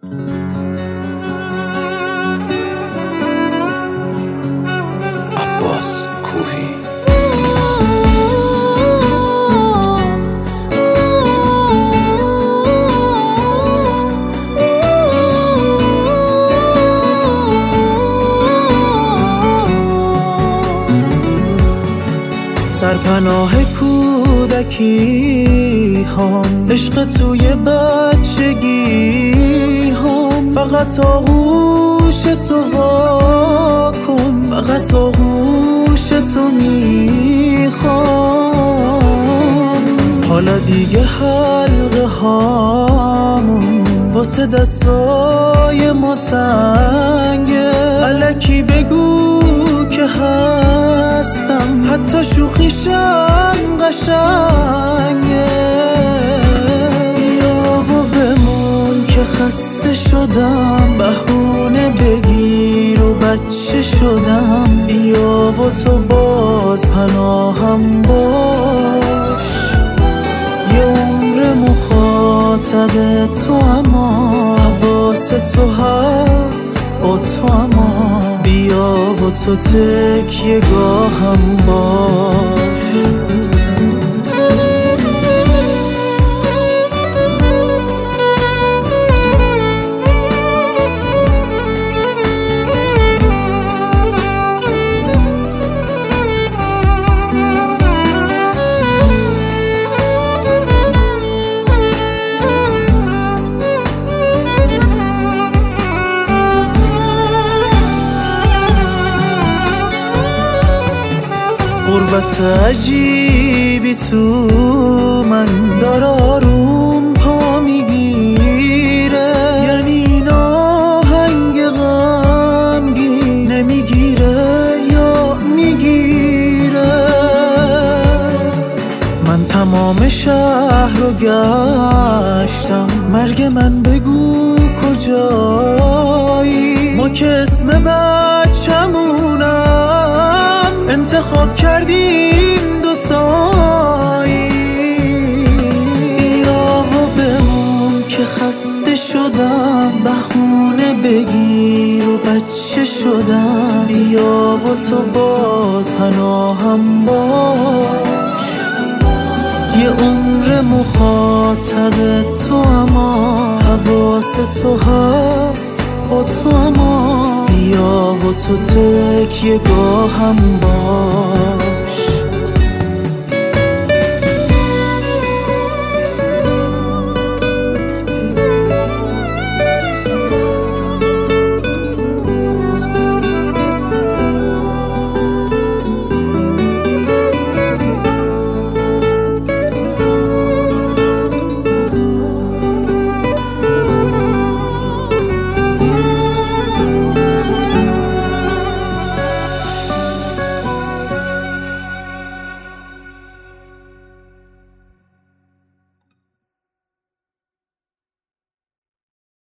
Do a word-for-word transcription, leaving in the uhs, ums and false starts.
عباس کوهی. سرپناه کودکی هم، عشق توی بچگی هم، فقط آغوش تو وا کن، فقط آغوش تو میخوام. حالا دیگه حلقه هامون واسه دستای ما تنگه، الکی بگو که هستم، حتی شوخیشم قشنگه. بیا و بمون که خسته شدم، بهونه بگیر و بچه شدم. بیا و تو باز پناهم باش، یه عمر مخاطب تو، اما حواس تو هست با تو، اما بیا و تو تکیه گاهم باش. غربت عجیبی تو من داره آروم پا میگیره، یعنی این آهنگ غمگین نمیگیره یا میگیره. من تمام شهر رو گشتم، مرگ من بگو کجایی؟ ما که اسم بچمونم انتخاب کردیم دوتایی. بیا و بمون که خسته شدم، بهونه بگیر و بچه شدم. بیا و تو باز پناهم باش، یه عمر مخاطب تو، اما حواس تو هست با تو، اما بیا و تو تکیه گاهم باش.